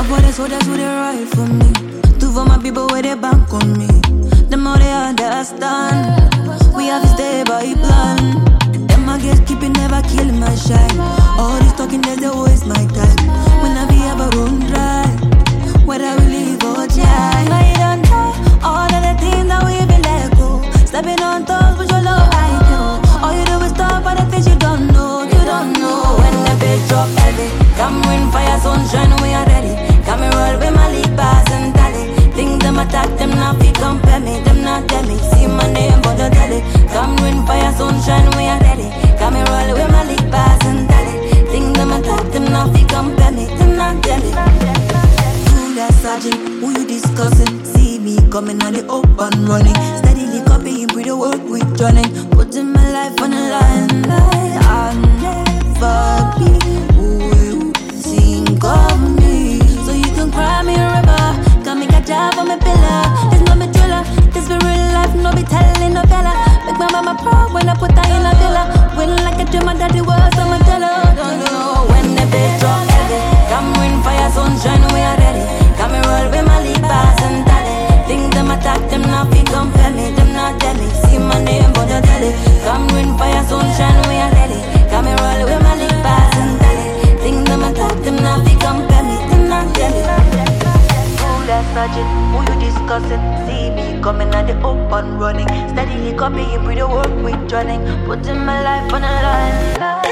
for the soldiers who they ride for me. Two for my people where they bank on me. Them how they understand. We have to stay by plan. Them I guess keep it never kill my shine. All this talking they waste my time. When I be ever run dry, whether we live or die. I don't know all of the things that we been let go. Stepping on toes but your love I know. All you do is talk but the things you don't know. You don't know. When the bass drop heavy, come rain, fire, sunshine, we are ready. Come and roll with my league pass and tally. Think them attack, them not fi compare me. Them not tell me, see my name but don't tell it. Come rain, fire, sunshine, we are ready. Come and roll with my league pass and tally. Think them attack, them not fi compare me. Them not tell it. Who that sergeant, who you discussing? See me coming on the up and running. Steadily copying with the work we running. Putting my life on the line. I'll never be who you think of me. So you can cry me a river. Come make a job on my pillar. It's not me thriller. This be real life, no be telling no fella. Make my mama proud when I put her in a villa. When like a dream, my daddy was, I'ma tell her. Don't know when the bass drop heavy. Come rain, fire, sunshine, we are ready. Come and roll with my lead pass and tally. Think them attack, them not fi compare me. Them not tell me, see my name but don't tell it. Come rain, fire, sunshine, we are ready. Come and roll with my lead pass and tally. Think them attack, them not fi compare me. Them not tell it. Who that sergeant, who you discussing? See me coming at the up and running. Steadily copying with the work we running. Putting my life on the line.